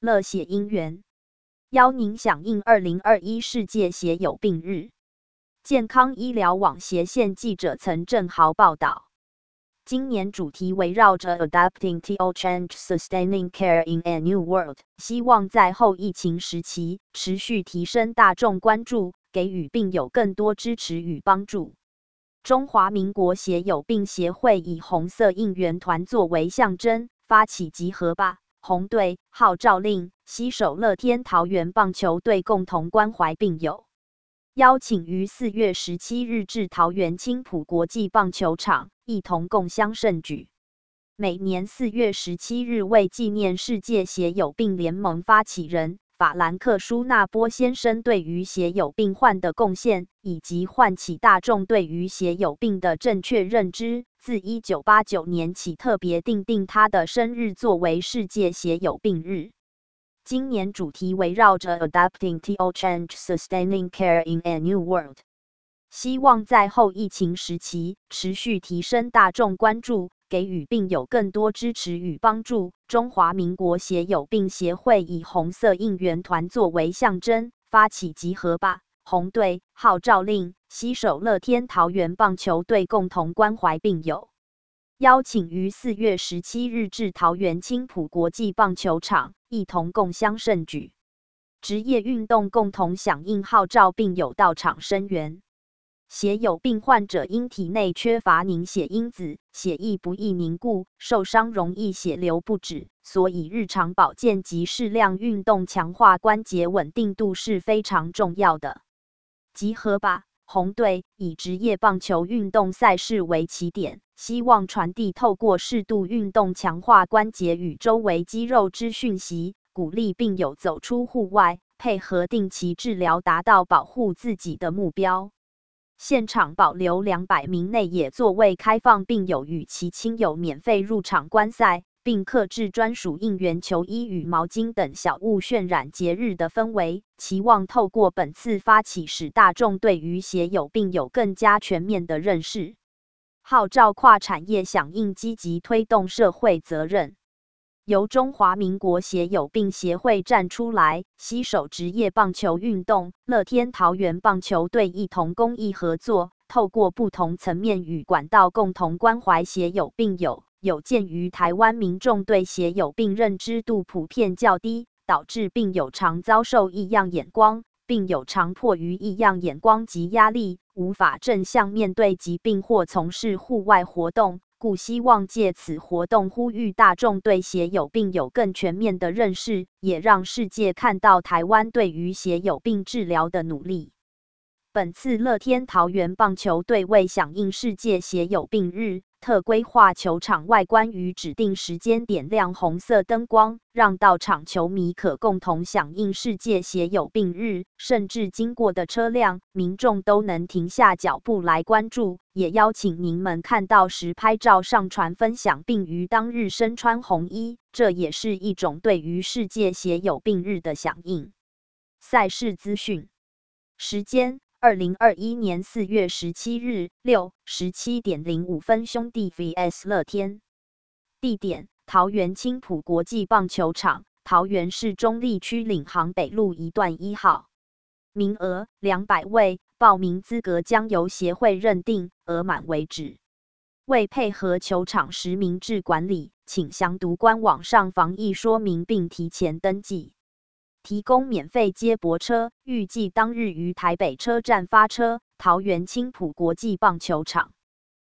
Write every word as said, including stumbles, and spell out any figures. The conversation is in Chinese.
乐血因缘，邀您响应二零二一世界血友病日。健康医疗网斜线记者曾正豪报道，今年主题围绕着 Adapting to Change, Sustaining Care in a New World， 希望在后疫情时期持续提升大众关注，给予病友更多支持与帮助。中华民国血友病协会以红色应援团作为象征，发起集合吧红队号召令，携手乐天桃园棒球队共同关怀病友。邀请于四月十七日至桃园青埔国际棒球场，一同共襄盛举。每年四月十七日为纪念世界血友病联盟发起人法兰克·舒纳波先生对于血友病患的贡献，以及唤起大众对于血友病的正确认知，自一九八九年起特别订定他的生日作为世界血友病日。今年主题围绕着 Adapting to Change, Sustaining Care in a New World， 希望在后疫情时期持续提升大众关注，给予病友更多支持与帮助。中华民国血友病协会以红色应援团作为象征，发起集合吧红队号召令，携手乐天桃园棒球队共同关怀病友。邀请于四月十七日至桃园青埔国际棒球场，一同共襄盛举。职业运动共同响应号召，病友到场声援。血友病患者因体内缺乏凝血因子，血液不易凝固，受伤容易血流不止，所以日常保健及适量运动强化关节稳定度是非常重要的。集合吧红队以职业棒球运动赛事为起点，希望传递透过适度运动强化关节与周围肌肉之讯息，鼓励病友走出户外，配合定期治疗，达到保护自己的目标。现场保留两百名内野座位，开放病友与其亲友免费入场观赛，并客制专属应援球衣与毛巾等小物，渲染节日的氛围。期望透过本次发起，使大众对于血友病有更加全面的认识，号召跨产业响应，积极推动社会责任。由中华民国血友病协会站出来，携手职业棒球运动、乐天桃园棒球队一同公益合作，透过不同层面与管道共同关怀血友病友。有鉴于台湾民众对血友病认知度普遍较低，导致病友常遭受异样眼光，病友常迫于异样眼光及压力，无法正向面对疾病或从事户外活动。故希望借此活动呼吁大众对血友病有更全面的认识，也让世界看到台湾对于血友病治疗的努力。本次乐天桃园棒球队为响应世界血友病日，特规划球场外观于指定时间点亮红色灯光，让到场球迷可共同响应世界血友病日，甚至经过的车辆、民众都能停下脚步来关注。也邀请您们看到时拍照上传分享，并于当日身穿红衣，这也是一种对于世界血友病日的响应。赛事资讯时间二零二一年四月十七日六十七点零五分，兄弟 vs 乐天。地点：桃园青埔国际棒球场，桃园市中坜区领航北路一段一号。名额两百位，报名资格将由协会认定，额满为止。为配合球场实名制管理，请详读官网上防疫说明并提前登记。提供免费接驳车，预计当日于台北车站发车，桃园青埔国际棒球场。